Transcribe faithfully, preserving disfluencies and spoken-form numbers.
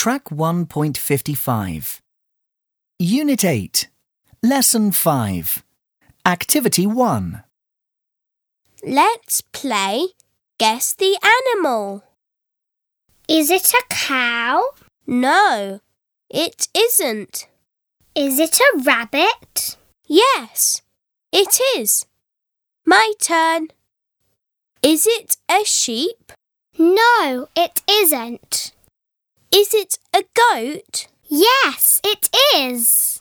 Track one point fifty-five. Unit eight. Lesson five. Activity one. Let's play Guess the Animal. Is it a cow? No, it isn't. Is it a rabbit? Yes, it is. My turn. Is it a sheep? No, it isn't. Is it a goat? Yes, it is.